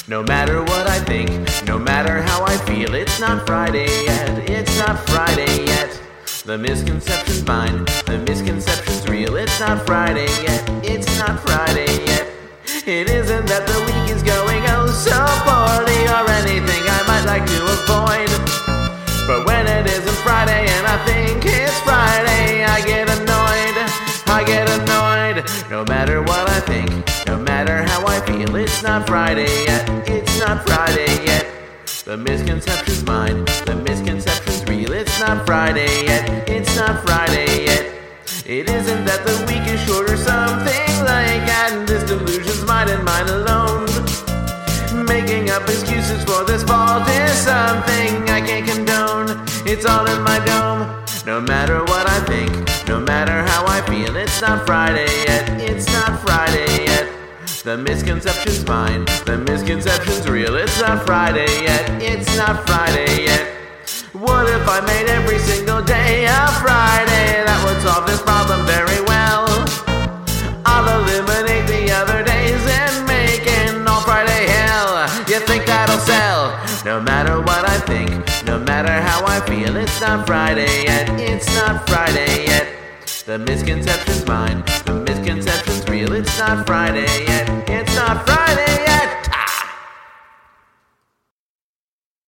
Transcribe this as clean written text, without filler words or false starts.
No matter what I think, no matter how I feel, it's not Friday yet, it's not Friday yet. The misconception's mine, the misconception's real, it's not Friday yet, it's not Friday yet. It isn't that the week is going oh so poorly or anything I might like to avoid. But when it isn't Friday and I think it's Friday, I get annoyed, I get annoyed. No matter what I think, no matter how I feel, it's not Friday yet, it's not Friday yet. The misconception's mine, the misconception's real, it's not Friday yet, it's not Friday yet. It isn't that the week is short or something like that, and this delusion's mine and mine alone. Making up excuses for this fault is something I can't condone. It's all in my dome. No matter what I think, no matter how I feel, it's not Friday yet, it's not Friday yet. The misconception's mine, the misconception's real, it's not Friday yet, it's not Friday yet. What if I made every single day a Friday? That would solve this problem very well. I'll eliminate the other days and make an all Friday hell. You think that'll sell? No matter what I think, no matter how I feel, it's not Friday yet, it's not Friday yet. The misconception's mine, the misconception's real, it's not Friday yet, it's not Friday yet.